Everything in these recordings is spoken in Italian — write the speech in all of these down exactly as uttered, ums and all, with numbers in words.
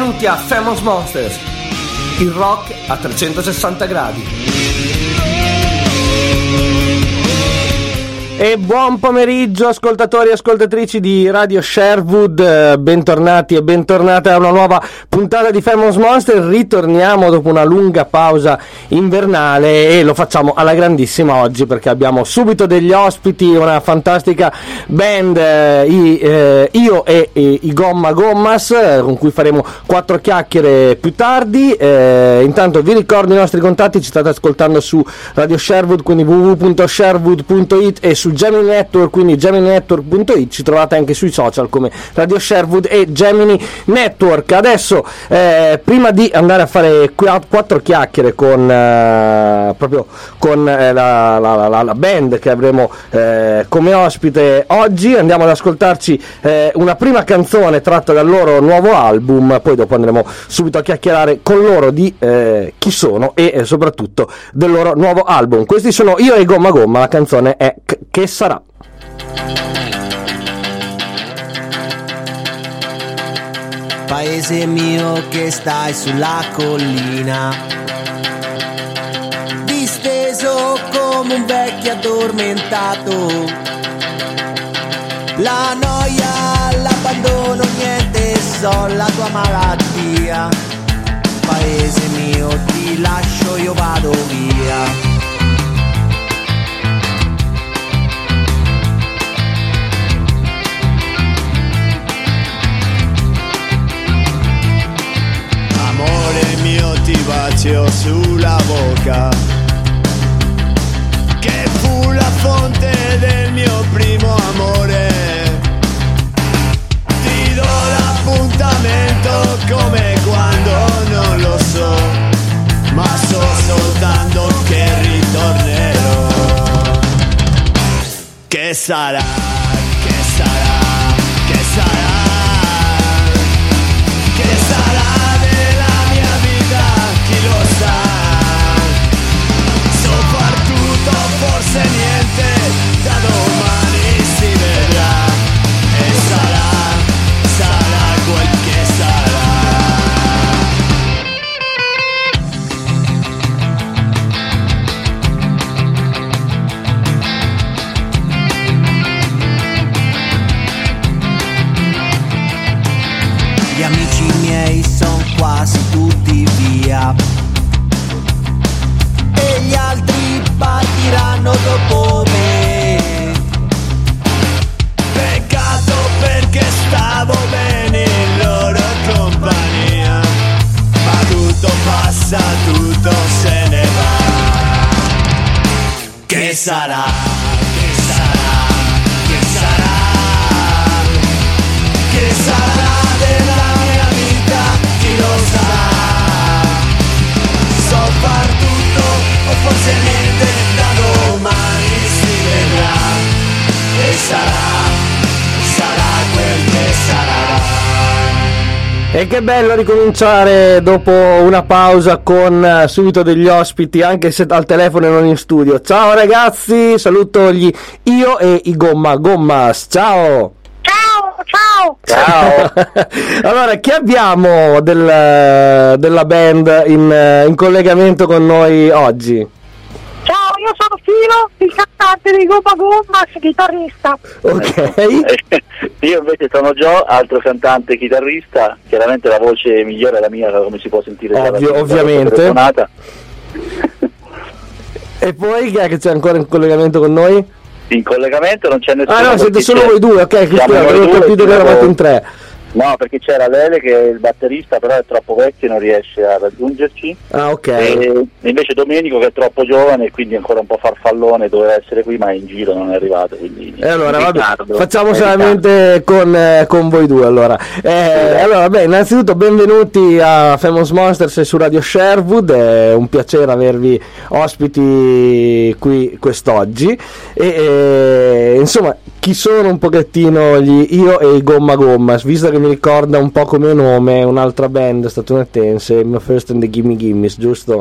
Benvenuti a Famous Monsters, il rock a trecentosessanta gradi. E buon pomeriggio ascoltatori e ascoltatrici di Radio Sherwood, bentornati e bentornate a una nuova puntata di Famous Monster. Ritorniamo dopo una lunga pausa invernale e lo facciamo alla grandissima oggi perché abbiamo subito degli ospiti, una fantastica band, eh, i, eh, io e, e i Gomma Gommas, eh, con cui faremo quattro chiacchiere più tardi. Eh, intanto vi ricordo i nostri contatti, ci state ascoltando su Radio Sherwood, quindi w w w punto sherwood punto it, e su Gemini Network, quindi gemini network punto it. Ci trovate anche sui social come Radio Sherwood e Gemini Network. Adesso eh, prima di andare a fare quattro chiacchiere con eh, proprio con eh, la, la, la, la band che avremo eh, come ospite oggi, andiamo ad ascoltarci eh, una prima canzone tratta dal loro nuovo album, poi dopo andremo subito a chiacchierare con loro di eh, chi sono e eh, soprattutto del loro nuovo album. Questi sono Io e Gomma Gomma, la canzone è C- Che sarà. Paese mio che stai sulla collina, disteso come un vecchio addormentato. La noia, l'abbandono, niente, so la tua malattia. Paese mio, ti lascio, io vado via. Amore mio, ti bacio sulla bocca, che fu la fonte del mio primo amore. Ti do l'appuntamento come quando non lo so, ma so soltanto che ritornerò. Che sarà, che sarà, che sarà, che sarà lo sa, soprattutto forse niente, da domani si vedrà e sarà, sarà quel che sarà. Gli amici miei son quasi tutti via e gli altri partiranno dopo me. Peccato perché stavo bene in loro compagnia, ma tutto passa, tutto se ne va. Che sarà, che sarà, che sarà, che sarà della mia vita, chi lo sa. So far tutto o forse niente, da domani si vedrà e sarà, sarà quel che sarà. E che bello ricominciare dopo una pausa con uh, subito degli ospiti, anche se al telefono e non in studio. Ciao ragazzi, saluto gli Io e i Gomma Gommas, ciao! Ciao! Ciao! Allora, chi abbiamo del, della band in, in collegamento con noi oggi? Ciao, io sono Filo, il cantante dei Gomma Gommas, chitarrista. Ok. Io invece sono Joe, altro cantante chitarrista. Chiaramente la voce migliore è la mia, come si può sentire. Ovvio, ovviamente. E poi chi è che c'è ancora in collegamento con noi? In collegamento non c'è nessuno. Ah no, siete solo voi due, ok, che avevo capito che eravate in tre. No, perché c'era Lele che è il batterista, però è troppo vecchio e non riesce a raggiungerci. Ah, ok. E invece Domenico che è troppo giovane e quindi ancora un po' farfallone, doveva essere qui ma è in giro, non è arrivato. Quindi e allora vabbè, ritardo, facciamo solamente con, eh, con voi due allora. Eh, allora, beh, innanzitutto benvenuti a Famous Monsters su Radio Sherwood, è un piacere avervi ospiti qui quest'oggi. E eh, insomma, chi sono un pochettino gli Io e i Gomma Gommas, visto che mi ricorda un po' come nome un'altra band statunitense, My First and the Gimme Gimmes, giusto?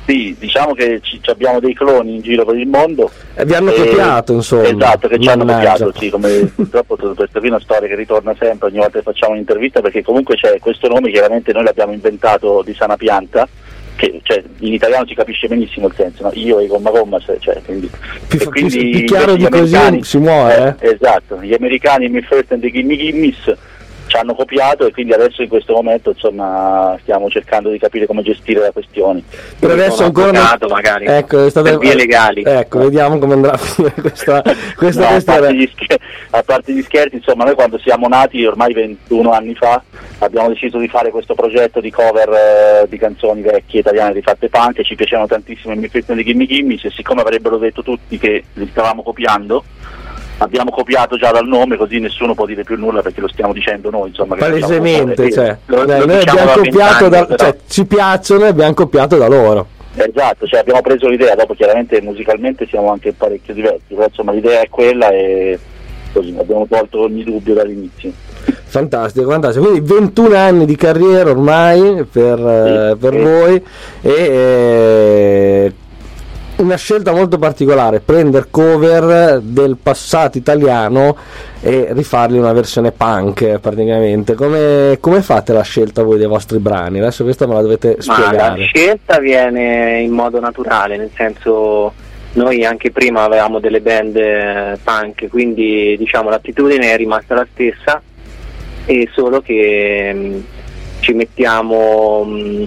Sì, diciamo che ci, ci abbiamo dei cloni in giro per il mondo. E vi hanno e, copiato, insomma. Esatto, che ci hanno Mannaggia. copiato, sì, come purtroppo questa qui è una storia che ritorna sempre ogni volta che facciamo un'intervista, perché comunque c'è questo nome, chiaramente noi l'abbiamo inventato di sana pianta, che cioè, in italiano si capisce benissimo il senso, no? Io e gomma gomma, cioè, quindi, Più, e quindi più, più chiaro di così si muove, eh? eh, esatto, gli americani Me First and the Gimme Gimmes ci hanno copiato, e quindi adesso in questo momento insomma stiamo cercando di capire come gestire la questione. Per adesso ancora avvocato, magari ecco, è stato... per vie legali. Ecco, vediamo come andrà a finire questa, questa no, a, questione. parte gli scher- a parte gli scherzi, insomma, noi quando siamo nati ormai ventuno anni fa abbiamo deciso di fare questo progetto di cover eh, di canzoni vecchie italiane rifatte punk, e ci piacevano tantissimo i Me First and the Gimme Gimmes, e siccome avrebbero detto tutti che li stavamo copiando, abbiamo copiato già dal nome, così nessuno può dire più nulla perché lo stiamo dicendo noi, insomma. Che palesemente, cioè, lo, dai, lo noi diciamo abbiamo da copiato da, però. cioè, ci piacciono e abbiamo copiato da loro. Esatto, cioè abbiamo preso l'idea, dopo chiaramente musicalmente siamo anche parecchio diversi, però insomma l'idea è quella e così abbiamo tolto ogni dubbio dall'inizio. Fantastico, fantastico. Quindi ventuno anni di carriera ormai per, sì, eh, per sì. voi, e eh, una scelta molto particolare, prendere cover del passato italiano e rifarli una versione punk praticamente. Come, come fate la scelta voi dei vostri brani? Adesso questa me la dovete Ma la spiegare. scelta viene in modo naturale, nel senso, noi anche prima avevamo delle band eh, punk, quindi diciamo l'attitudine è rimasta la stessa, e solo che mh, ci mettiamo mh,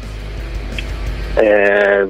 eh,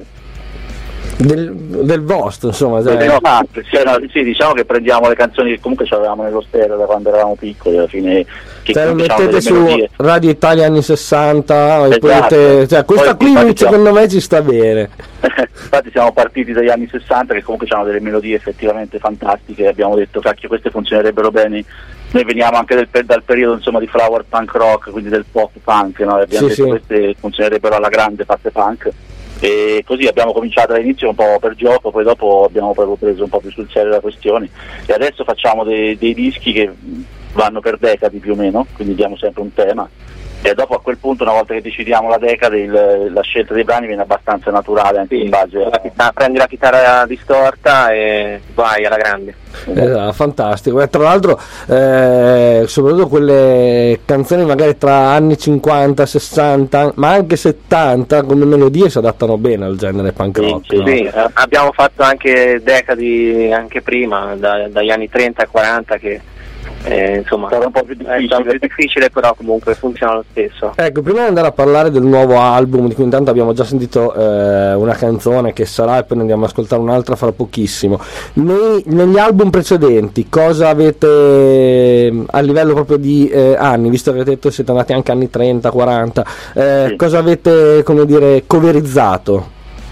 Del, del vostro, insomma, cioè, No, sì, no, sì, diciamo che prendiamo le canzoni che comunque avevamo nello stereo da quando eravamo piccoli, alla fine che cioè, lo comunque c'hanno mettete delle su melodie. Radio Italia anni sessanta, e Esatto. potete, cioè, questa Poi, qui infatti, secondo me ci sta bene. Infatti siamo partiti dagli anni sessanta che comunque hanno delle melodie effettivamente fantastiche, e abbiamo detto cacchio queste funzionerebbero bene. Noi veniamo anche del, dal periodo insomma di flower punk rock, quindi del pop punk, no? Abbiamo Sì, detto sì. queste funzionerebbero alla grande fatte punk, e così abbiamo cominciato all'inizio un po' per gioco, poi dopo abbiamo proprio preso un po' più sul serio la questione, e adesso facciamo dei, dei dischi che vanno per decadi più o meno, quindi diamo sempre un tema, e dopo a quel punto, una volta che decidiamo la decade, il, la scelta dei brani viene abbastanza naturale anche in base la a... chitarra, prendi la chitarra distorta e vai alla grande. Esatto, fantastico. E tra l'altro eh, soprattutto quelle canzoni magari tra anni cinquanta, sessanta, ma anche settanta, come melodie si adattano bene al genere punk Sì, rock, sì, no? Sì, eh, abbiamo fatto anche decadi anche prima, da- dagli anni trenta a quaranta, che eh, insomma È stato un po' più è stato difficile. più difficile, però comunque funziona lo stesso. Ecco, prima di andare a parlare del nuovo album, di cui intanto abbiamo già sentito eh, una canzone che sarà, e poi ne andiamo ad ascoltare un'altra fra pochissimo. Nei, negli album precedenti cosa avete eh, a livello proprio di eh, anni, visto che avete detto siete andati anche anni trenta, quaranta, eh, Sì. cosa avete, come dire, coverizzato?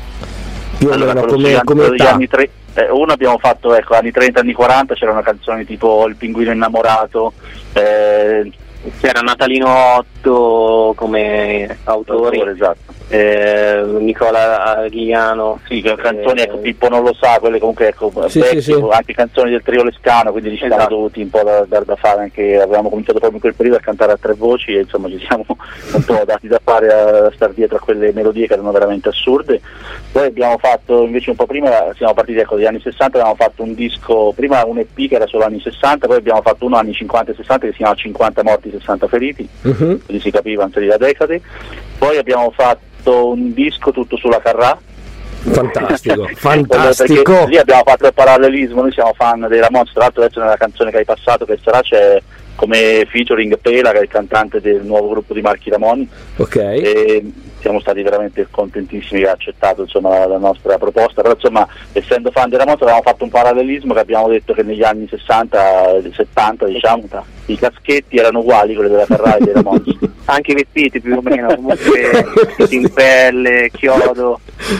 Più o Allora, meno quello come, gigante come degli età? anni tre- eh, uno abbiamo fatto, ecco, anni trenta, anni quaranta, c'era una canzone tipo Il pinguino innamorato, eh, C'era Natalino Otto come autori, esatto. eh, Nicola Ghigliano. Sì, che canzoni, eh, ecco, Pippo non lo sa, quelle comunque, ecco, Sì, vecchie, sì, sì. anche canzoni del trio Lescano, quindi ci siamo Esatto. dovuti un po' da, da, da fare, anche avevamo cominciato proprio in quel periodo a cantare a tre voci, e insomma ci siamo un po' dati da fare a star dietro a quelle melodie che erano veramente assurde. Poi abbiamo fatto invece un po' prima, siamo partiti, ecco, dagli anni sessanta, abbiamo fatto un disco, prima un E P che era solo anni sessanta, poi abbiamo fatto uno anni cinquanta e sessanta che si chiama cinquanta morti, sessanta feriti, Mhm. quindi si capiva anche la decade. Poi abbiamo fatto un disco tutto sulla Carrà. Fantastico, Perché fantastico. lì abbiamo fatto il parallelismo, noi siamo fan dei Ramones, tra l'altro adesso nella canzone che hai passato che sarà c'è come featuring Pela, che è il cantante del nuovo gruppo di Marchi Ramoni, Ok. e siamo stati veramente contentissimi che ha accettato insomma, la, la nostra proposta, però insomma essendo fan dei Ramones avevamo fatto un parallelismo che abbiamo detto che negli anni sessanta settanta diciamo i caschetti erano uguali quelli della Ferrari e dei Ramones. Anche i vestiti più o meno, comunque vestiti in pelle, chiodo,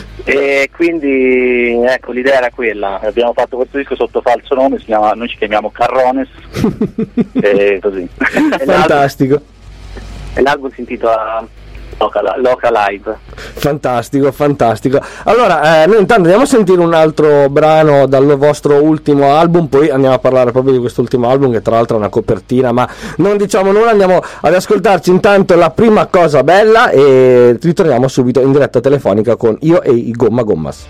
e quindi ecco l'idea era quella. Abbiamo fatto questo disco sotto falso nome, si chiama, noi ci chiamiamo Carrones e così. Fantastico. E l'album si intitola Local, Local Live. Fantastico, fantastico. Allora, eh, noi intanto andiamo a sentire un altro brano dal vostro ultimo album, poi andiamo a parlare proprio di quest'ultimo album, che tra l'altro è una copertina, ma non diciamo nulla, andiamo ad ascoltarci intanto La prima cosa bella e ritorniamo subito in diretta telefonica con io e i Gomma Gommas.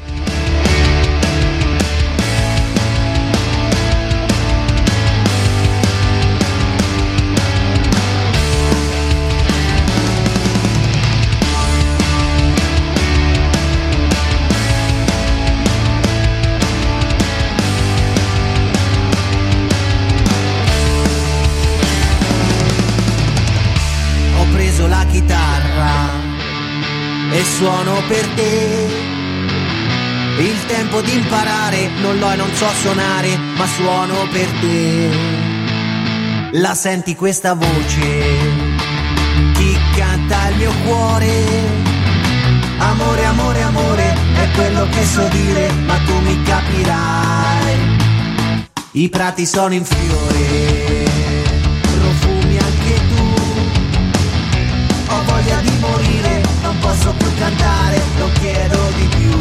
Suono per te, il tempo di imparare non l'ho e non so suonare, ma suono per te. La senti questa voce, chi canta il mio cuore? Amore, amore, amore, è quello che so dire, ma tu mi capirai. I prati sono in fiore, profumi anche tu, ho voglia di morire, non posso più cantare, lo chiedo di più.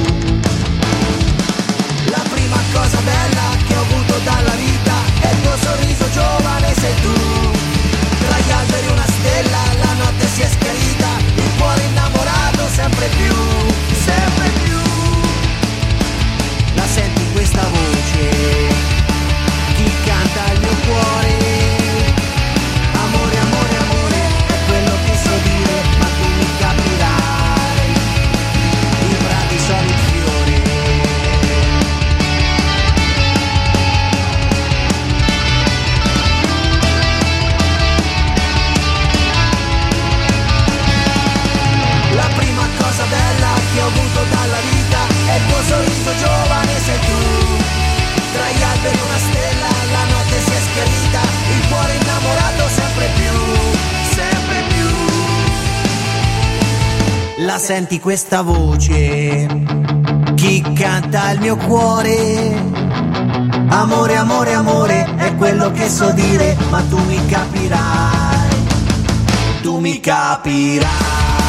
La prima cosa bella che ho avuto dalla vita è il tuo sorriso giovane, sei tu. Tra gli alberi una stella, la notte si è schiarita, il cuore innamorato sempre più, sempre più. La senti questa voce, chi canta il mio cuore? Amore, amore, amore, è quello che so dire, ma tu mi capirai. I prati sono in fiore. La prima cosa bella che ho avuto dalla vita è il tuo sorriso giovane, sei tu. Tra gli alberi una stella, la notte si è schiarita, il cuore innamorato sempre più, sempre più. La senti questa voce, chi canta il mio cuore? Amore, amore, amore, è quello che so dire, ma tu mi capirai, tu mi capirai.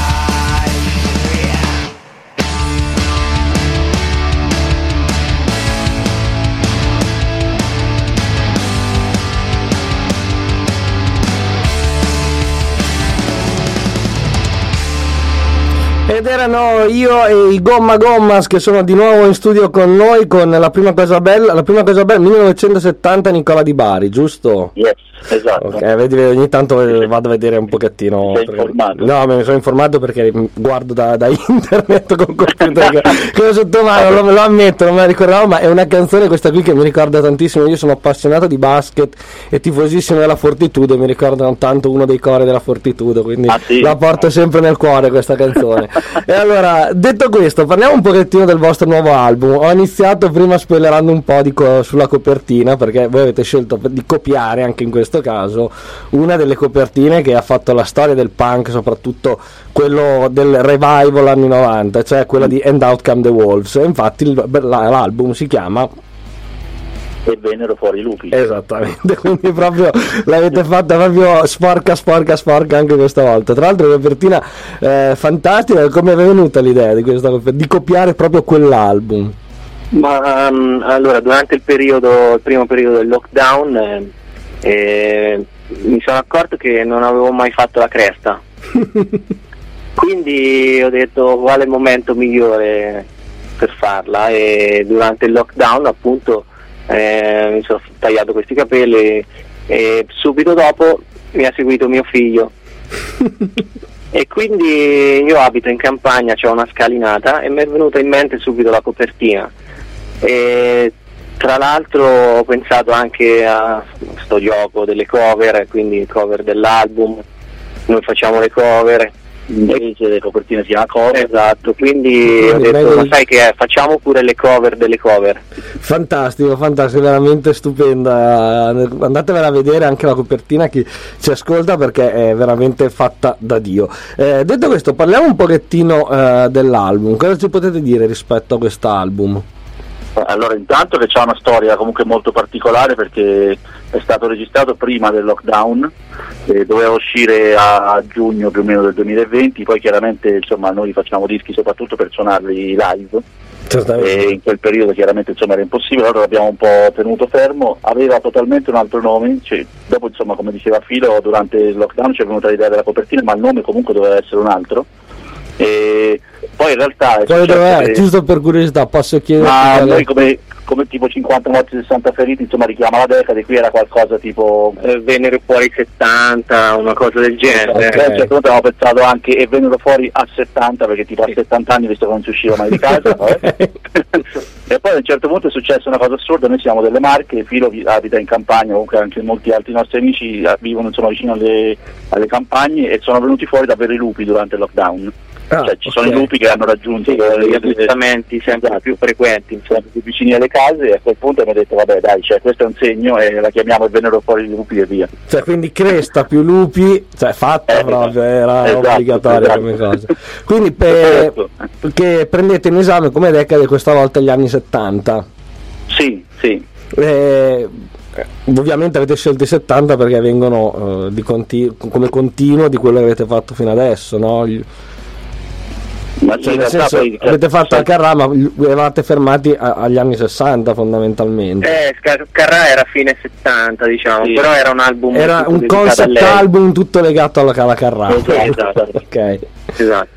Ed erano io e i Gomma Gommas che sono di nuovo in studio con noi con La prima cosa bella, La prima cosa bella millenovecentosettanta, Nicola Di Bari, giusto? Yes, esatto. Ok, vedi, ogni tanto vado a vedere un pochettino. Sei perché... informato? No, mi sono informato perché guardo da, da internet con computer che, che ho sotto mano, lo, lo ammetto, non me la ricordavo, ma è una canzone questa qui che mi ricorda tantissimo. Io sono appassionato di basket e tifosissimo della Fortitudo, mi ricordano tanto uno dei cori della Fortitudo, quindi ah, sì? la porto sempre nel cuore questa canzone. E allora, detto questo, parliamo un pochettino del vostro nuovo album. Ho iniziato prima spoilerando un po' di co- sulla copertina, perché voi avete scelto di copiare anche in questo caso una delle copertine che ha fatto la storia del punk, soprattutto quello del revival anni novanta, cioè quella di And Out Come the Wolves. E infatti il, l'album si chiama E vennero fuori i lupi. Esattamente, quindi proprio l'avete fatta proprio sporca sporca sporca anche questa volta. Tra l'altro una copertina eh, fantastica. Come è venuta l'idea di questa di copiare proprio quell'album? Ma um, allora durante il periodo il primo periodo del lockdown eh, eh, mi sono accorto che non avevo mai fatto la cresta. Quindi ho detto qual è il momento migliore per farla, e durante il lockdown appunto Eh, mi sono tagliato questi capelli e subito dopo mi ha seguito mio figlio e quindi io abito in campagna, c'è una scalinata e mi è venuta in mente subito la copertina, e tra l'altro ho pensato anche a sto gioco delle cover, quindi cover dell'album, noi facciamo le cover, invece le copertine si chiama cover. Esatto, quindi ho detto ma sai che è, facciamo pure le cover delle cover. Fantastico, fantastico, veramente stupenda. Andatevela a vedere anche la copertina, chi ci ascolta, perché è veramente fatta da Dio. Eh, detto questo, parliamo un pochettino eh, dell'album. Cosa ci potete dire rispetto a quest'album? Allora, intanto che c'ha una storia comunque molto particolare, perché è stato registrato prima del lockdown, eh, doveva uscire a giugno più o meno del duemilaventi, poi chiaramente insomma noi facciamo dischi soprattutto per suonarli live, e in quel periodo chiaramente insomma era impossibile, allora l'abbiamo un po' tenuto fermo. Aveva totalmente un altro nome, cioè, dopo insomma come diceva Filo, durante il lockdown ci è venuta l'idea della copertina, ma il nome comunque doveva essere un altro. E poi in realtà è Quale dov'è? che... giusto per curiosità posso chiedere? Ma noi come, come tipo cinquanta morti, sessanta feriti, insomma richiama la decade, qui era qualcosa tipo eh, vennero fuori settanta, una cosa del genere. Okay. A un certo punto abbiamo pensato anche e vennero fuori a settanta, perché tipo a settanta anni, visto che non si usciva mai di casa. Okay. E poi a un certo punto è successa una cosa assurda, noi siamo delle Marche, Filo abita in campagna, comunque anche molti altri nostri amici vivono insomma vicino alle, alle campagne, e sono venuti fuori davvero i lupi durante il lockdown. Ah, cioè ci okay. sono i lupi che hanno raggiunto sì, gli avvistamenti sempre esatto. più frequenti, sempre più vicini alle case, e a quel punto abbiamo detto vabbè dai, cioè, questo è un segno, e la chiamiamo e vennero fuori i lupi e via. Cioè quindi cresta più lupi, cioè fatta eh, proprio, era esatto, obbligatoria esatto. come cosa. Quindi per, che prendete in esame come decade questa volta gli anni settanta. Sì, sì. Eh, ovviamente avete scelto i settanta perché vengono eh, di continu- come continuo di quello che avete fatto fino adesso, no? Ma cioè, nel senso, poi, avete fatto il Carrà, ma eravate fermati a, agli anni sessanta fondamentalmente. Eh, Carrà era fine settanta, diciamo, sì. Però era un album, era un concept album tutto legato alla, alla Carrà. Esatto. Ok. Esatto.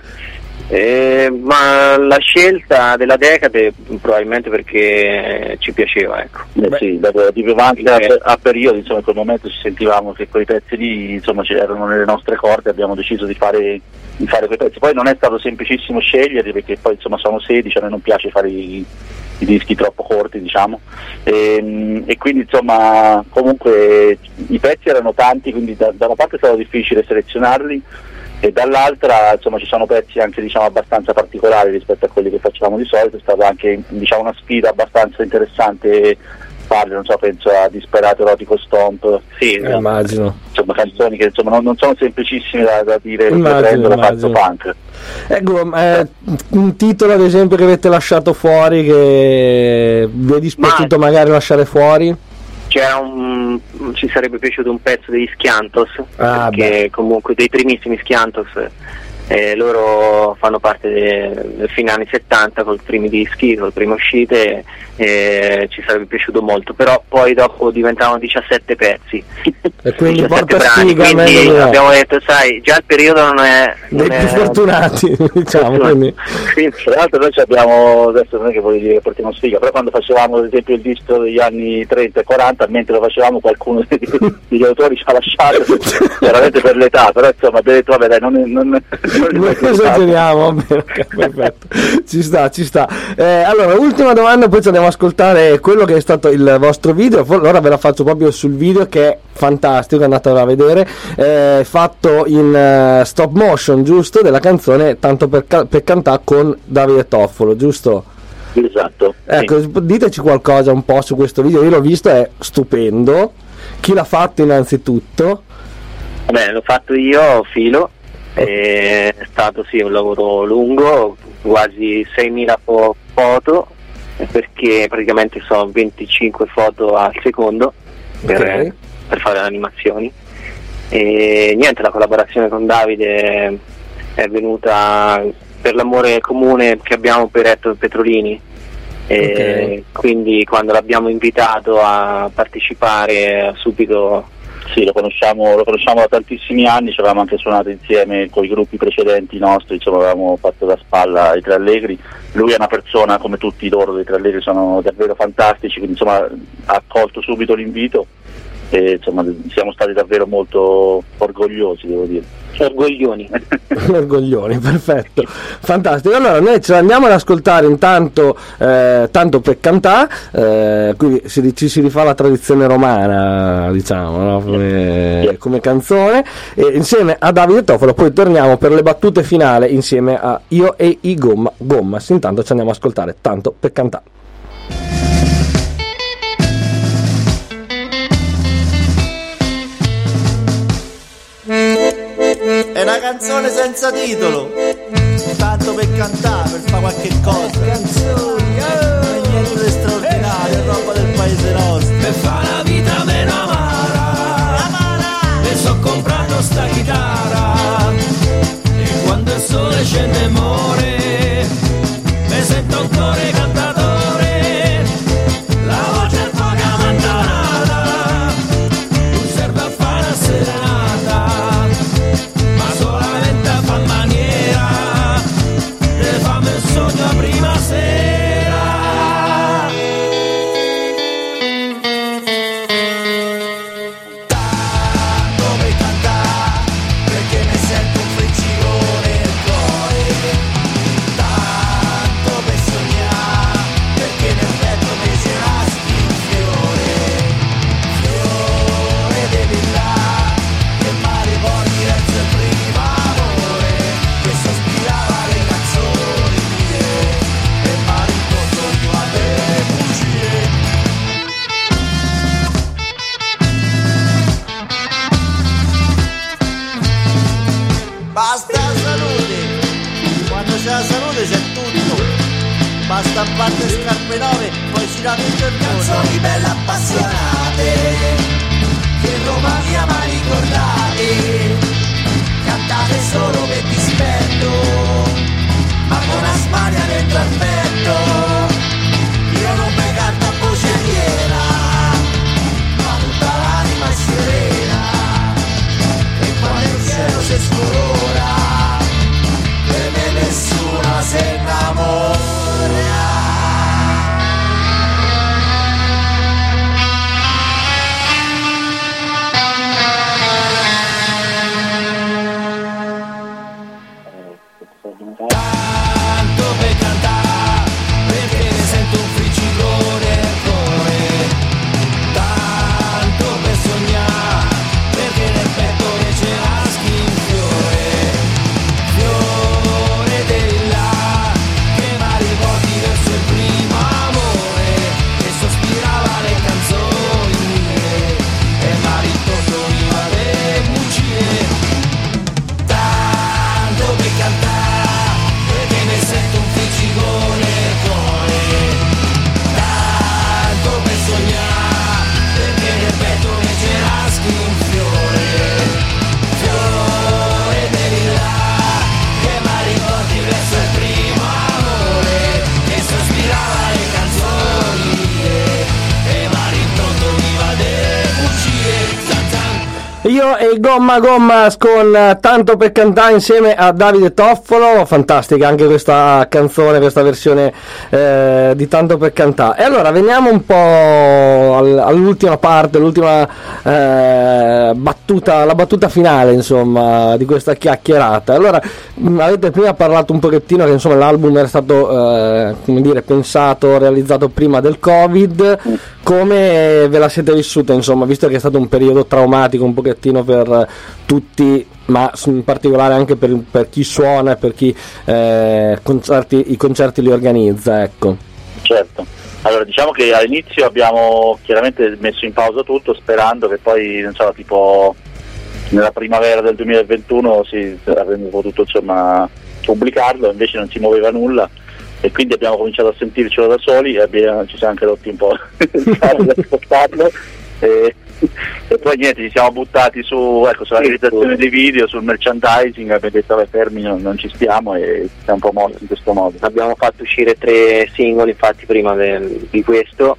Eh, ma la scelta della decade probabilmente perché ci piaceva, ecco. Eh sì, da, di più avanti a, a periodi, insomma, in quel momento ci sentivamo che quei pezzi lì insomma erano nelle nostre corde, abbiamo deciso di fare, di fare quei pezzi. Poi non è stato semplicissimo sceglierli, perché poi insomma sono sedici, a noi non piace fare i, i dischi troppo corti, diciamo, e, e quindi insomma comunque i pezzi erano tanti, quindi da, da una parte è stato difficile selezionarli, e dall'altra insomma ci sono pezzi anche diciamo abbastanza particolari rispetto a quelli che facciamo di solito. È stata anche diciamo una sfida abbastanza interessante farli, non so, penso a Disperato Erotico Stomp, sì, eh, immagino, insomma canzoni che insomma non, non sono semplicissime da, da dire prendendo da fatto punk. Ecco, eh, un titolo ad esempio che avete lasciato fuori, che vi è dispiaciuto Ma... magari lasciare fuori? C'era un, ci sarebbe piaciuto un pezzo degli Schiantos, ah, perché beh. comunque dei primissimi Schiantos, eh, loro fanno parte del de fine anni settanta col primi dischi, col prime uscite, eh, ci sarebbe piaciuto molto, però poi dopo diventavano diciassette pezzi e quindi diciassette porta brani, sfiga, quindi abbiamo detto sai, già il periodo non è non dei è, più fortunati diciamo, quindi. Quindi, tra l'altro noi abbiamo, adesso non è che voglio dire che portiamo sfiga, però quando facevamo ad esempio il disco degli anni trenta e quaranta, mentre lo facevamo qualcuno degli autori ci ha lasciato veramente per l'età, però insomma abbiamo detto vabbè dai, non, non, non, non esageriamo, okay, perfetto. ci sta, ci sta. Eh, allora, ultima domanda, poi ci andiamo ad ascoltare quello che è stato il vostro video. Ora ve la faccio proprio sul video, che è fantastico, andatelo a vedere, eh, fatto in uh, stop motion, giusto, della canzone Tanto per, ca- per cantare con Davide Toffolo, giusto? Esatto. Ecco, sì. Diteci qualcosa un po' su questo video, io l'ho visto, è stupendo. Chi l'ha fatto innanzitutto? Beh, l'ho fatto io, Filo. È stato sì un lavoro lungo, quasi seimila fo- foto, perché praticamente sono venticinque foto al secondo per, okay. per fare le animazioni. E niente, la collaborazione con Davide è venuta per l'amore comune che abbiamo per Ettore Petrolini, e okay. quindi quando l'abbiamo invitato a partecipare subito. Sì, lo conosciamo, lo conosciamo da tantissimi anni, ci avevamo anche suonato insieme con i gruppi precedenti nostri, insomma avevamo fatto da spalla ai Tre Allegri. Lui è una persona, come tutti loro dei Tre Allegri, sono davvero fantastici, quindi insomma ha accolto subito l'invito e insomma siamo stati davvero molto orgogliosi, devo dire. Orgoglioni. Orgoglioni, perfetto, fantastico. Allora noi ce l'andiamo ad ascoltare intanto, eh, tanto per cantare, eh, quindi si, ci si rifà la tradizione romana, diciamo, no? come, come canzone, e insieme a Davide Toffolo poi torniamo per le battute finali insieme a Io e i Gomma, Gommas. Intanto ci andiamo ad ascoltare Tanto per cantare. È una canzone senza titolo, tanto per cantare, per fare qualche cosa. Canzoni, oh, niente di basta parte scarpe nove, poi gira tutto il mondo. Canzoni belle appassionate, che Roma mi ha mai ricordate, cantate solo per dispetto, ma con una smania dentro al petto. Io non mi canto a voce piena, ma tutta l'anima è serena, e quando il cielo si scolora, per me nessuna si innamora. Tanto per cantare, perché ne sento un friccicore al cuore. Tanto per sognare, perché nel petto ne c'è naschi un fiore. Fiore del là, che mi riporti verso il primo amore, che sospirava le canzoni mie, e mi ritorno viva le bugie. Tanto per cantare, perché ne sento un ficcicone al cuore. Tanto per sognare, perché nel petto ne c'è naschi un fiore. Fiore devi là, che mi riporti verso il primo amore, che sospirava le canzoni mie, e mi ritorno viva delle bugie. Zan zan. Io e Gomma Gommas con eh, Tanto per cantare insieme a Davide Toffolo. Fantastica anche questa canzone, questa versione eh, di Tanto per cantare. E allora veniamo un po' al- all'ultima parte, l'ultima eh, battuta, la battuta finale insomma di questa chiacchierata. Allora mh, avete prima parlato un pochettino che insomma l'album era stato eh, come dire pensato, realizzato prima del Covid. Come ve la siete vissuta insomma, visto che è stato un periodo traumatico un pochettino per tutti, ma in particolare anche per, per chi suona e per chi eh, concerti, i concerti li organizza, ecco. Certo, allora diciamo che all'inizio abbiamo chiaramente messo in pausa tutto sperando che poi, non so, tipo nella primavera del duemilaventuno si avremmo potuto insomma pubblicarlo, invece non si muoveva nulla e quindi abbiamo cominciato a sentircelo da soli e abbiamo, ci siamo anche rotti un po' il cavo di ascoltarlo e, e poi niente, ci siamo buttati su, ecco, sulla realizzazione dei video, sul merchandising, abbiamo detto vai fermi, non, non ci stiamo e siamo un po' mossi in questo modo. Abbiamo fatto uscire tre singoli infatti prima del- di questo,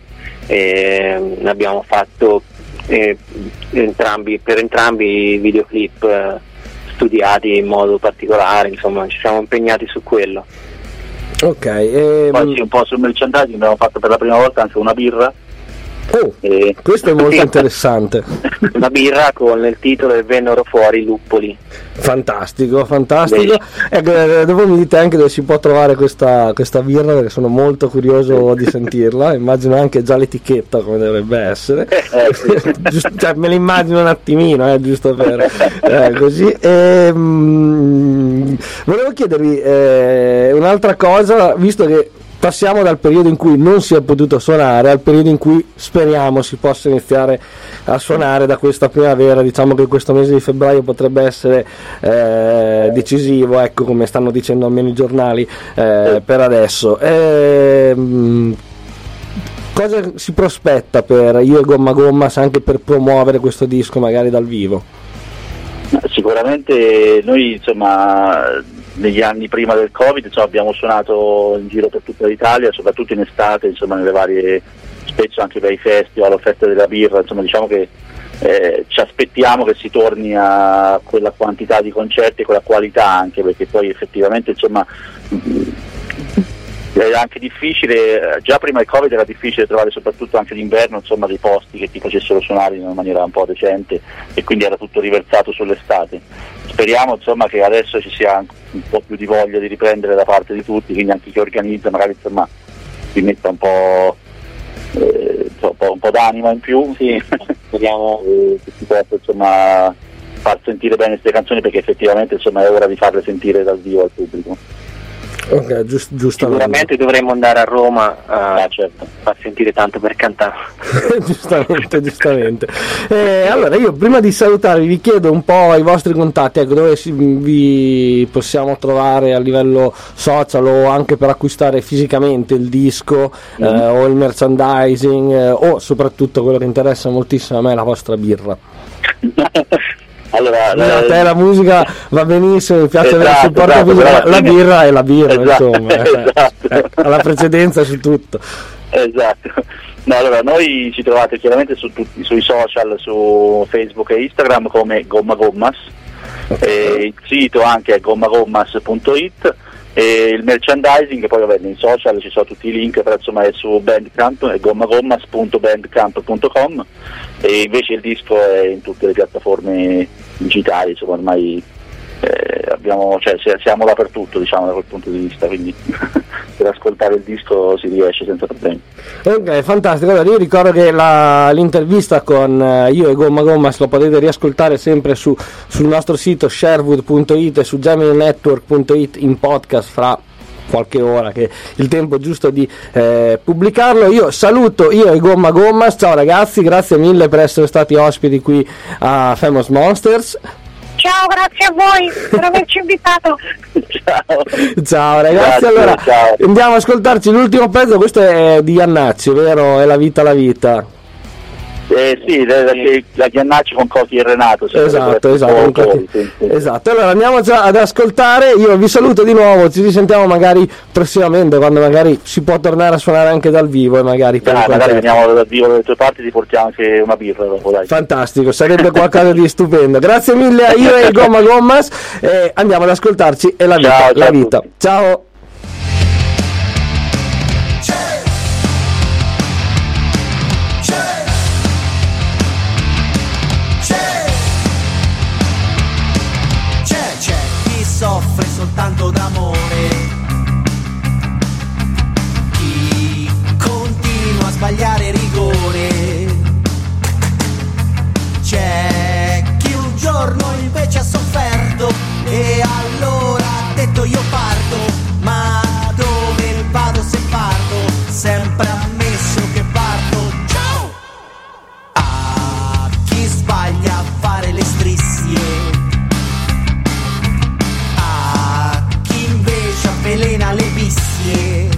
e ne abbiamo fatto eh, entrambi, per entrambi i videoclip eh, studiati in modo particolare, insomma ci siamo impegnati su quello. Ok, ehm, Poi sì, un po' sul merchandising abbiamo fatto per la prima volta anche una birra. oh, E... questo è molto interessante. Una birra con il titolo E vennero fuori i luppoli. Fantastico, fantastico. Ecco, eh, dopo mi dite anche dove si può trovare questa, questa birra, perché sono molto curioso di sentirla. Immagino anche già l'etichetta come dovrebbe essere. Eh, sì. Giusto, cioè, me l'immagino un attimino, eh, giusto per eh, così. E, mm, volevo chiedervi eh, un'altra cosa, visto che passiamo dal periodo in cui non si è potuto suonare al periodo in cui speriamo si possa iniziare a suonare da questa primavera. Diciamo che questo mese di febbraio potrebbe essere eh, decisivo, ecco, come stanno dicendo almeno i giornali eh, per adesso. Ehm, cosa si prospetta per Io e Gomma Gommas anche per promuovere questo disco magari dal vivo? Sicuramente noi insomma negli anni prima del Covid insomma, abbiamo suonato in giro per tutta l'Italia, soprattutto in estate, insomma nelle varie, spesso anche per i festival o feste della birra, insomma diciamo che eh, ci aspettiamo che si torni a quella quantità di concerti e quella qualità anche, perché poi effettivamente insomma era anche difficile, già prima del Covid era difficile trovare soprattutto anche d'inverno insomma dei posti che ti facessero suonare in una maniera un po' decente e quindi era tutto riversato sull'estate. Speriamo insomma che adesso ci sia un po' più di voglia di riprendere da parte di tutti, quindi anche chi organizza magari insomma si metta un po', eh, un po', un po' d'anima in più, sì. Speriamo che si possa insomma far sentire bene queste canzoni, perché effettivamente insomma è ora di farle sentire dal vivo al pubblico. Ok, giust- giustamente. Sicuramente dovremmo andare a Roma a Ah, certo. far sentire tanto per cantare. giustamente, giustamente. Eh, allora io prima di salutarvi vi chiedo un po' i vostri contatti, ecco, dove si, vi possiamo trovare a livello social o anche per acquistare fisicamente il disco mm. eh, o il merchandising eh, o soprattutto quello che interessa moltissimo a me, la vostra birra. Allora, a eh, te la musica va benissimo, mi piace avere il esatto, supporto esatto, fisico, però la fine- birra è la birra, esatto, insomma, eh, esatto. eh, ha la precedenza su tutto. Esatto. No, allora noi ci trovate chiaramente su tutti, sui social, su Facebook e Instagram come Gomma Gommas, e il sito anche è gommagommas punto it e il merchandising, poi vabbè nei social ci sono tutti i link, però insomma è su Bandcamp, è gommagommas punto bandcamp punto com, e invece il disco è in tutte le piattaforme digitali, insomma ormai eh, abbiamo, cioè, siamo dappertutto, diciamo, da quel punto di vista, quindi per ascoltare il disco si riesce senza problemi. Ok, fantastico. Allora io ricordo che la, l'intervista con uh, io e Gomma Gommas lo potete riascoltare sempre su, sul nostro sito sherwood punto it e su gemini network punto it in podcast fra qualche ora, che è il tempo giusto di eh, pubblicarlo. Io saluto io e Gomma Gommas, ciao ragazzi, grazie mille per essere stati ospiti qui a Famous Monsters. Ciao, grazie a voi per averci invitato. Ciao. Ciao ragazzi, Grazie, allora ciao. andiamo ad ascoltarci l'ultimo pezzo, questo è di Iannacci, vero? È la vita la vita. Eh, sì, perché la Ghiannacci con Coti e Renato. Sì, Esatto, esatto, con con Coti, Coti. sì, sì. Esatto. Allora andiamo già ad ascoltare, io vi saluto di nuovo, ci risentiamo magari prossimamente quando magari si può tornare a suonare anche dal vivo e magari per Dai, un magari concerto. veniamo dal vivo dalle tue parti, ti portiamo anche una birra dopo, dai. Fantastico, sarebbe qualcosa di stupendo. Grazie mille a io e Gomma Gommas e andiamo ad ascoltarci e la vita, Ciao, la ciao a vita. tutti. Ciao. C'è, c'è chi soffre soltanto d'amore, chi continua a sbagliare rigore, c'è chi un giorno invece ha sofferto e allora ha detto io parto, ma dove vado se parto, sempre ammesso che parto. Ciao! A chi sbaglia a fare le strisce, velena le bissie,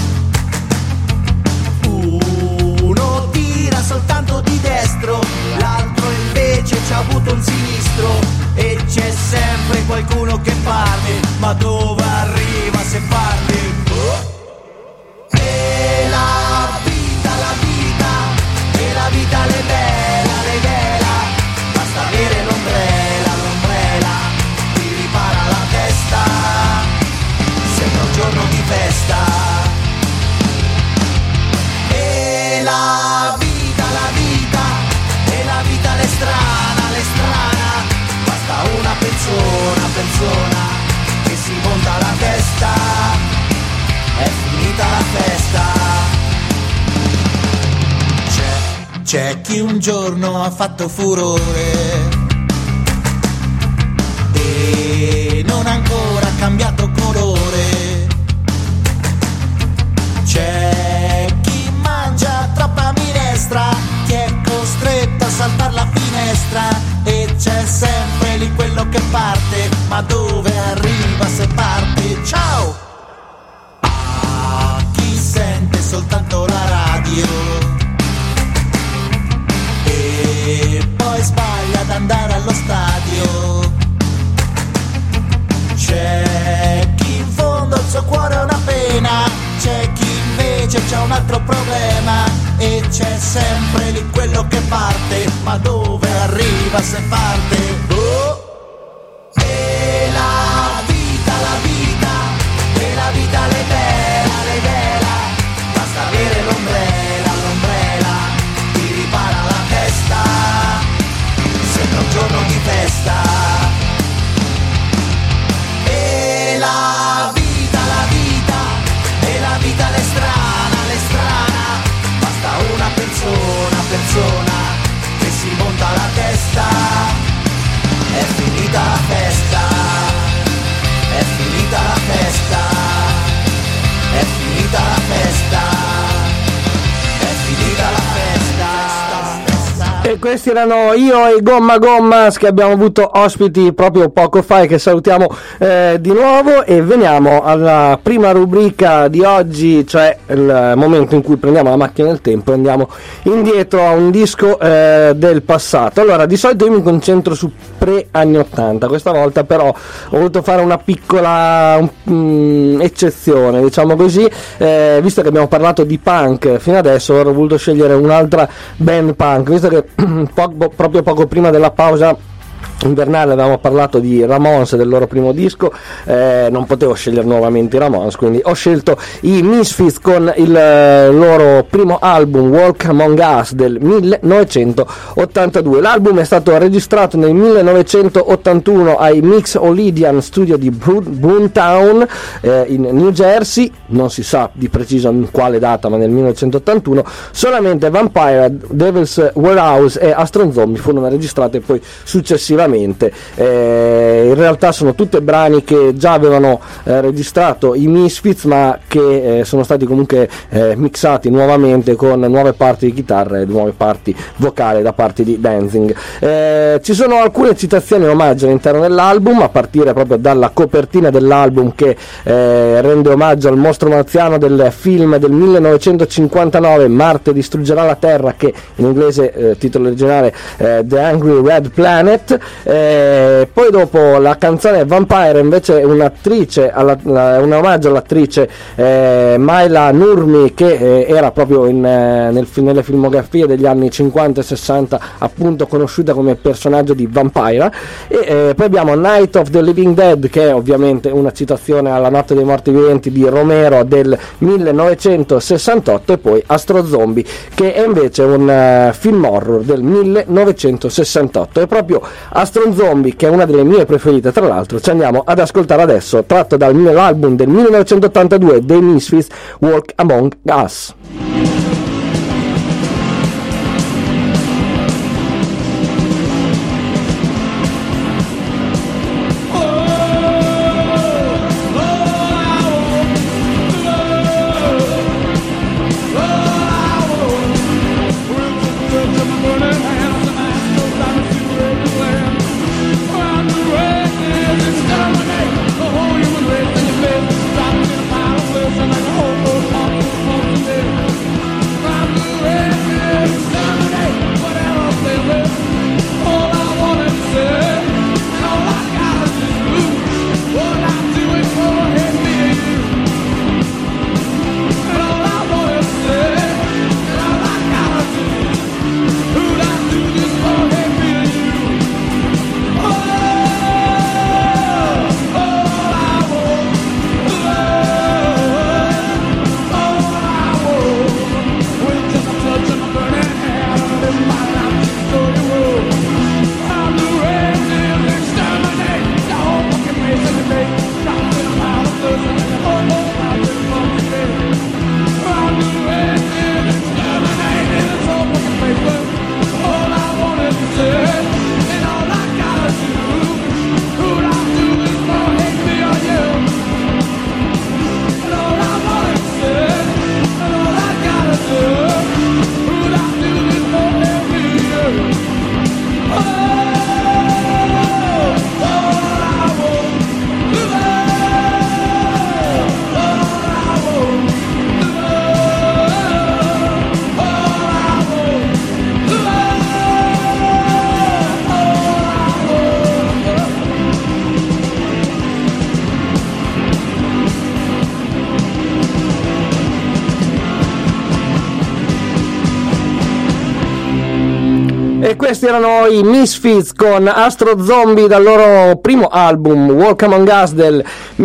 uno tira soltanto di destro, l'altro invece c'ha avuto un sinistro, e c'è sempre qualcuno che parte, ma dove arriva se parte? Oh. E la vita, la vita, e la vita le vela, le vela, basta avere l'ombrella, l'ombrella, ti ripara la testa. Sembra un giorno di festa. E la vita, la vita, e la vita l'è strana, l'è strana. Basta una persona, persona, che si monta la testa. È finita la festa. C'è, c'è chi un giorno ha fatto furore e non ha ancora cambiato colore. C'è chi mangia troppa minestra, chi è costretto a saltare la finestra, e c'è sempre lì quello che parte, ma dove arriva se parte? Ciao! A chi sente soltanto la radio e poi sbaglia ad andare allo stadio. C'è chi in fondo il suo cuore è una pena, c'è chi invece c'ha un altro problema, e c'è sempre lì quello che parte, ma dove arriva se parte? Oh! E la vita, la vita, e la vita le vela, le vela, basta avere l'ombrella, l'ombrella, ti ripara la testa, sembra un giorno di festa. La vita, la vita, e la vita l'è strana, l'è strana, basta una persona, persona, che si monta la testa, Questi erano io e Gomma Gommas, che abbiamo avuto ospiti proprio poco fa e che salutiamo eh, di nuovo, e veniamo alla prima rubrica di oggi, cioè il momento in cui prendiamo la macchina del tempo e andiamo indietro a un disco eh, del passato. Allora, di solito io mi concentro su pre-anni ottanta, questa volta però ho voluto fare una piccola um, eccezione, diciamo così, eh, visto che abbiamo parlato di punk fino adesso, ho voluto scegliere un'altra band punk, visto che poco, proprio poco prima della pausa invernale avevamo parlato di Ramones, del loro primo disco, eh, non potevo scegliere nuovamente i Ramones, quindi ho scelto i Misfits con il eh, loro primo album Walk Among Us del millenovecentottantadue. L'album è stato registrato nel millenovecentottantuno ai Mixolydian Studio di Boomtown eh, in New Jersey, non si sa di preciso in quale data, ma nel millenovecentottantuno. Solamente Vampire, Devil's Warehouse e Astron Zombie furono registrate poi successivamente. Eh, in realtà sono tutti brani che già avevano eh, registrato i Misfits, ma che eh, sono stati comunque eh, mixati nuovamente con nuove parti di chitarra e nuove parti vocali da parte di Danzig. Eh, ci sono alcune citazioni e omaggi all'interno dell'album, a partire proprio dalla copertina dell'album, che eh, rende omaggio al mostro marziano del film del millenovecentocinquantanove Marte distruggerà la Terra, che in inglese eh, titolo originale eh, The Angry Red Planet. Eh, poi dopo la canzone Vampire invece è un'attrice, alla, la, un omaggio all'attrice eh, Maila Nurmi, che eh, era proprio in, eh, nel, nelle filmografie degli anni cinquanta e sessanta appunto conosciuta come personaggio di Vampire. E eh, poi abbiamo Night of the Living Dead, che è ovviamente una citazione alla Notte dei Morti Viventi di Romero del millenovecentosessantotto, e poi Astro Zombie, che è invece un uh, film horror del millenovecentosessantotto. E proprio Astro Zombie, che è una delle mie preferite tra l'altro, ci andiamo ad ascoltare adesso, tratto dall'album del millenovecentottantadue dei Misfits, Walk Among Us. E questi erano i Misfits con Astro Zombie dal loro primo album Walk Among Us del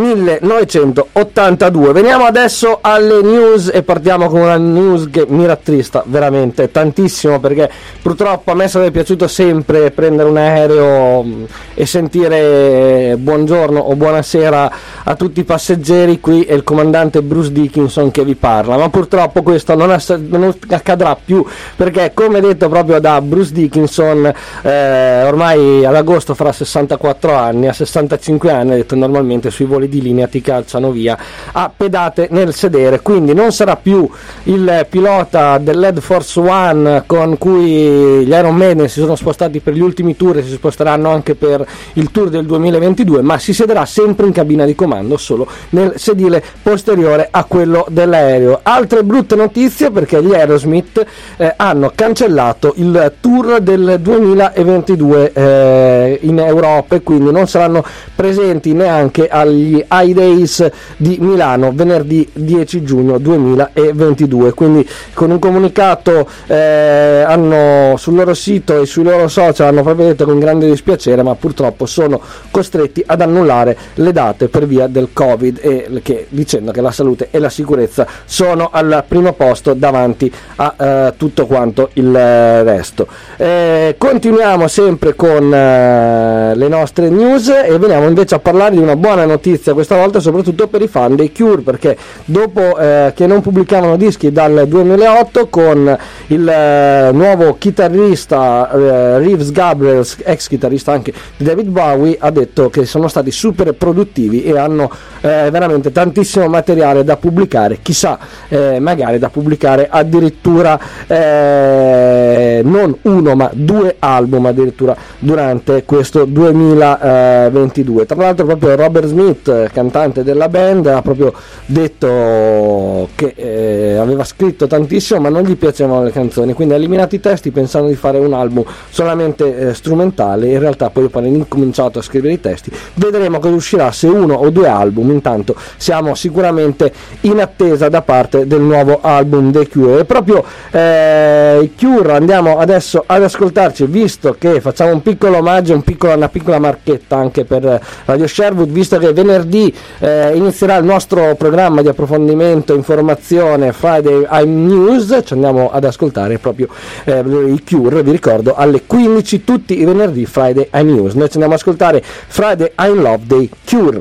millenovecentottantadue. Veniamo adesso alle news e partiamo con una news che mi rattrista veramente tantissimo, perché purtroppo a me sarebbe piaciuto sempre prendere un aereo e sentire buongiorno o buonasera a tutti i passeggeri. Qui è il comandante Bruce Dickinson che vi parla, ma purtroppo questo non, ass- non accadrà più, perché come detto proprio da Bruce Dickinson Robinson eh, ormai ad agosto farà sessantaquattro anni, a sessantacinque anni ha detto normalmente sui voli di linea ti calciano via a pedate nel sedere, quindi non sarà più il pilota dell'Air Force One con cui gli Iron Maiden si sono spostati per gli ultimi tour e si sposteranno anche per il tour del duemilaventidue, ma si siederà sempre in cabina di comando, solo nel sedile posteriore a quello dell'aereo. Altre brutte notizie, perché gli Aerosmith eh, hanno cancellato il tour del duemilaventidue eh, in Europa e quindi non saranno presenti neanche agli High Days di Milano venerdì dieci giugno duemilaventidue. Quindi con un comunicato eh, hanno sul loro sito e sui loro social hanno proprio detto con grande dispiacere, ma purtroppo sono costretti ad annullare le date per via del Covid, e che, dicendo che la salute e la sicurezza sono al primo posto davanti a eh, tutto quanto il eh, resto. Eh, continuiamo sempre con eh, le nostre news e veniamo invece a parlare di una buona notizia, questa volta soprattutto per i fan dei Cure, perché dopo eh, che non pubblicavano dischi dal duemilaotto, con il eh, nuovo chitarrista eh, Reeves Gabrels, ex chitarrista anche di David Bowie, ha detto che sono stati super produttivi e hanno eh, veramente tantissimo materiale da pubblicare, chissà eh, magari da pubblicare addirittura eh, non uno ma due album addirittura durante questo duemilaventidue. Tra l'altro proprio Robert Smith, cantante della band, ha proprio detto che eh, aveva scritto tantissimo ma non gli piacevano le canzoni, quindi ha eliminato i testi pensando di fare un album solamente eh, strumentale. In realtà poi dopo hanno incominciato a scrivere i testi, vedremo cosa uscirà, se uno o due album. Intanto siamo sicuramente in attesa da parte del nuovo album dei Cure. E proprio eh, i Cure andiamo adesso ad ascoltarci, visto che facciamo un piccolo omaggio, un piccolo, una piccola marchetta anche per Radio Sherwood, visto che venerdì eh, inizierà il nostro programma di approfondimento, informazione, Friday I'm News. Ci andiamo ad ascoltare proprio eh, i Cure, vi ricordo, alle quindici tutti i venerdì Friday I'm News. Noi ci andiamo ad ascoltare Friday I'm Love dei Cure.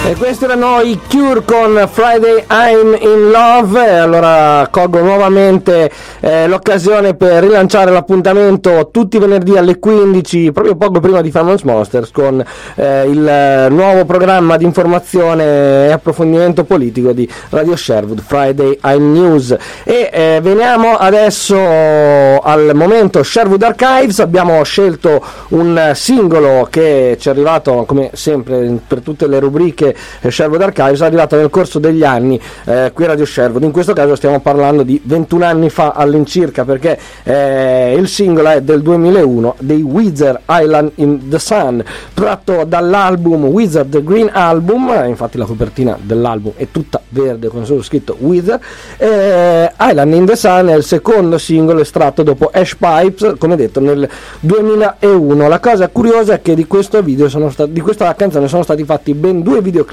E questi erano i Cure con Friday I'm in Love. E allora colgo nuovamente eh, l'occasione per rilanciare l'appuntamento tutti i venerdì alle quindici, proprio poco prima di Famous Monsters, con eh, il eh, nuovo programma di informazione e approfondimento politico di Radio Sherwood, Friday I'm News. E eh, veniamo adesso al momento Sherwood Archives. Abbiamo scelto un singolo che ci è arrivato, come sempre per tutte le rubriche Sherwood Archives, è arrivato nel corso degli anni eh, qui a Radio Sherwood. In questo caso stiamo parlando di ventuno anni fa all'incirca, perché eh, il singolo è del duemilauno, dei Weezer, Island in the Sun, tratto dall'album Weezer The Green Album. Infatti la copertina dell'album è tutta verde con solo scritto Weezer. eh, Island in the Sun è il secondo singolo estratto dopo Ash Pipes, come detto nel duemilauno. La cosa curiosa è che di questo video sono stati, di questa canzone sono stati fatti ben due videoclip.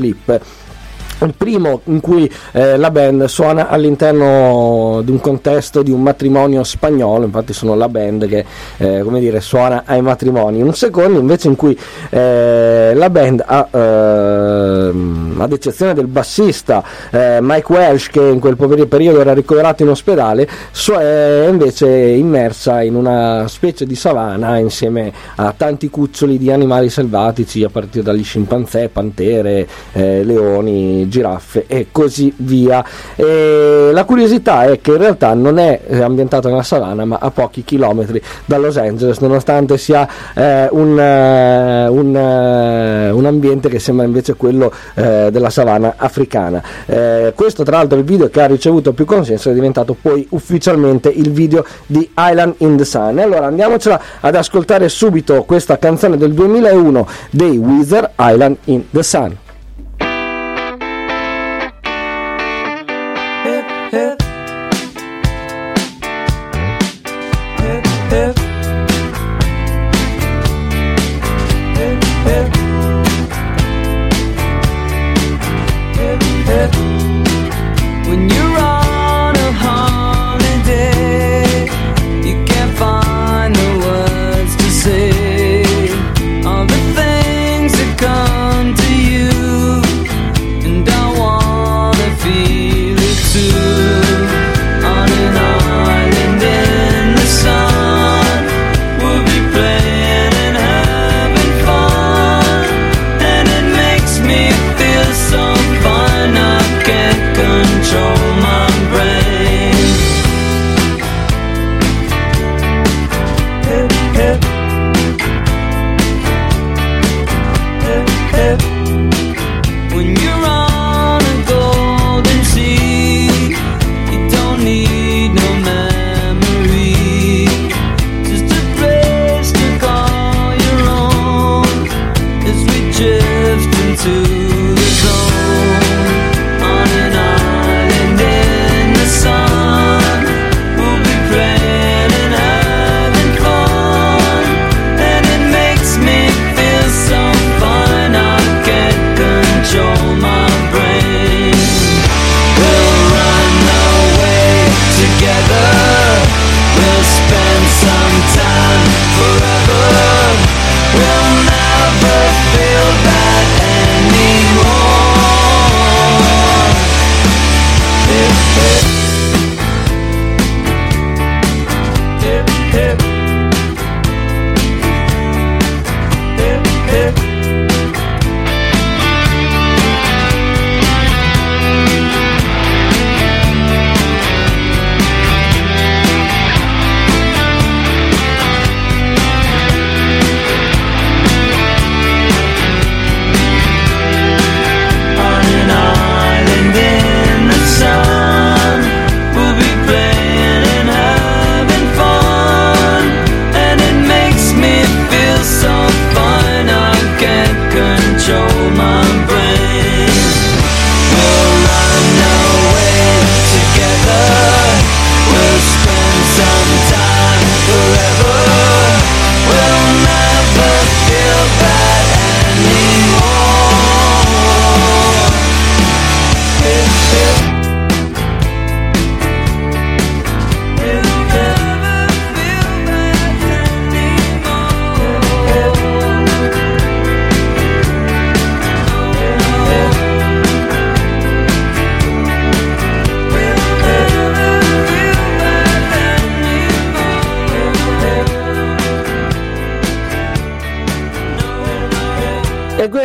Il primo in cui eh, la band suona all'interno di un contesto di un matrimonio spagnolo, infatti sono la band che eh, come dire suona ai matrimoni. Un secondo invece in cui eh, la band ha, eh, ad eccezione del bassista eh, Mike Welsh, che in quel periodo era ricoverato in ospedale, so è invece immersa in una specie di savana insieme a tanti cuccioli di animali selvatici, a partire dagli scimpanzé, pantere, eh, leoni, giraffe e così via. E la curiosità è che in realtà non è ambientato nella savana, ma a pochi chilometri da Los Angeles, nonostante sia eh, un, uh, un, uh, un ambiente che sembra invece quello uh, della savana africana. Eh, questo tra l'altro è il video che ha ricevuto più consenso, è diventato poi ufficialmente il video di Island in the Sun. E allora andiamocela ad ascoltare subito questa canzone del duemilauno dei Weezer, Island in the Sun. Feel it too.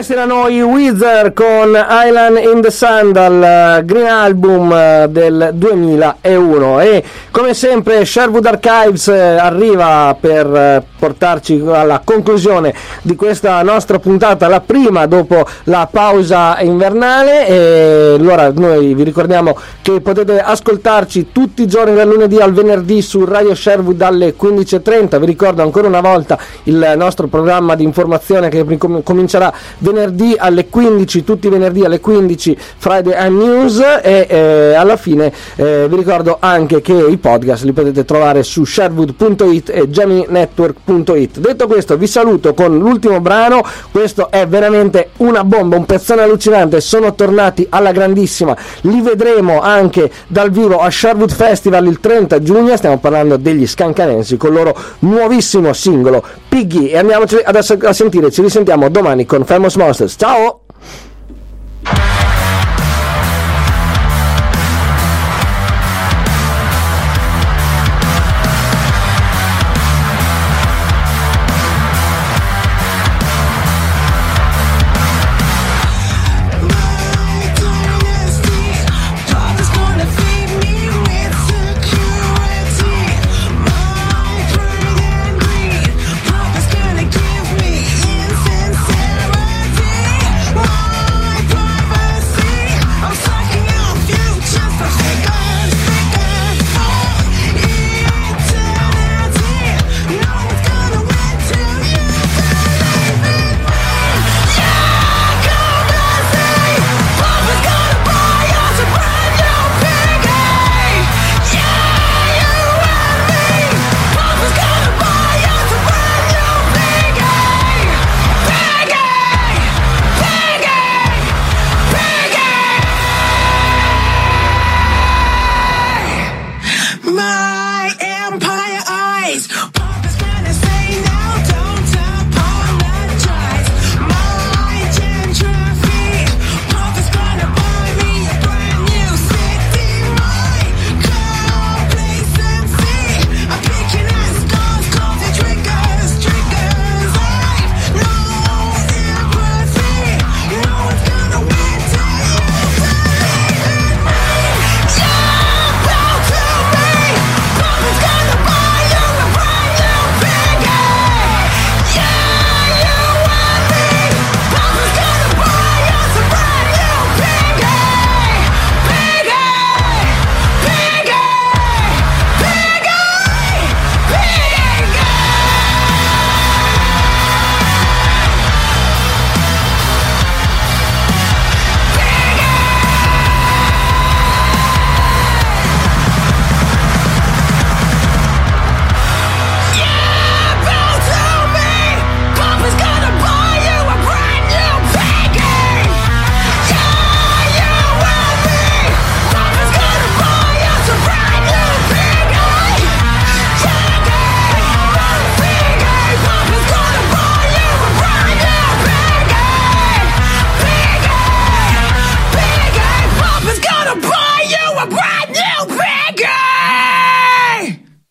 Questi erano i Weezer con Island in the Sun dal Green Album del duemilauno, e come sempre Sherwood Archives arriva per portarci alla conclusione di questa nostra puntata, la prima dopo la pausa invernale. E allora noi vi ricordiamo che potete ascoltarci tutti i giorni dal lunedì al venerdì su Radio Sherwood alle quindici e trenta. Vi ricordo ancora una volta il nostro programma di informazione che comincerà venerdì alle quindici, tutti i venerdì alle quindici, Friday and News, e eh, alla fine eh, vi ricordo anche che i podcast li potete trovare su sherwood punto it e gemini network punto it. Detto questo, vi saluto con l'ultimo brano. Questo è veramente una bomba, un pezzone allucinante. Sono tornati alla grandissima, li vedremo anche dal vivo a Sherwood Festival il trenta giugno. Stiamo parlando degli Scancanensi con il loro nuovissimo singolo Piggy, e andiamoci adesso a sentire. Ci risentiamo domani con Famous Monsters. Ciao!